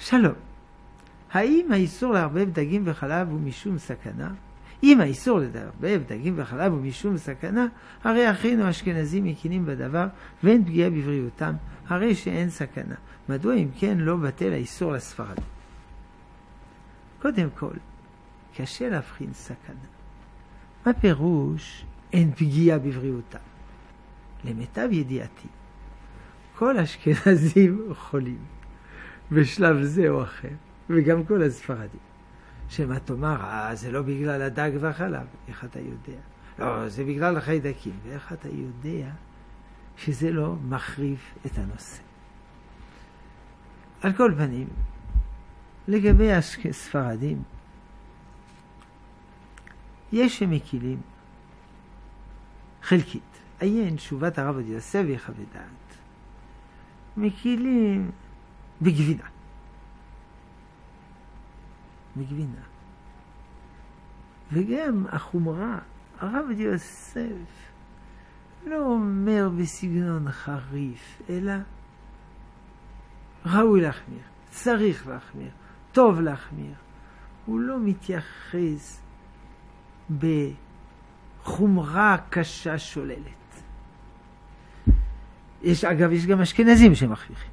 שלום. האם האיסור לערבב דגים וחלב הוא משום סכנה? אם האיסור לערבב דגים וחלב הוא משום סכנה, הרי אחינו האשכנזים מקינים בדבר ואין פגיעה בבריאותם, הרי שאין סכנה. מדוע אם כן לא בטל האיסור לספרדים? קודם כל, קשה להבחין סכנה. מה פירוש אין פגיעה בבריאותם? למיטב ידיעתי, כל אשכנזים חולים בשלב זה או אחר, וגם כל הספרדים. שמה תאמר, זה לא בגלל הדג והחלב, איך אתה יודע? לא, זה בגלל החיידקים, ואיך אתה יודע שזה לא מחריף את הנושא? על כל פנים, לגבי הספרדים, יש שמקילים חלקית. עיין תשובת הרב עובדיה יוסף ויחווה דעת. מקילים בגבינה. וגם החומרה, הרב עובדיה יוסף לא אומר בסגנון חריף, אלא ראוי להחמיר, צריך להחמיר, טוב להחמיר. הוא לא מתייחס בחומרה קשה שוללת. אגב, יש גם אשכנזים שמחריכים.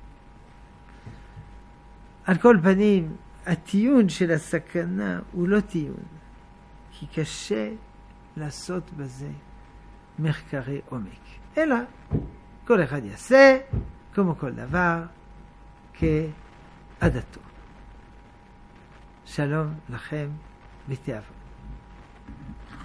על כל פנים, הטיעון של הסכנה הוא לא טיעון, כי קשה לעשות בזה מחקרי עומק. אלא, כל אחד יעשה, כמו כל דבר, כעדתו. שלום לכם ותאהבו.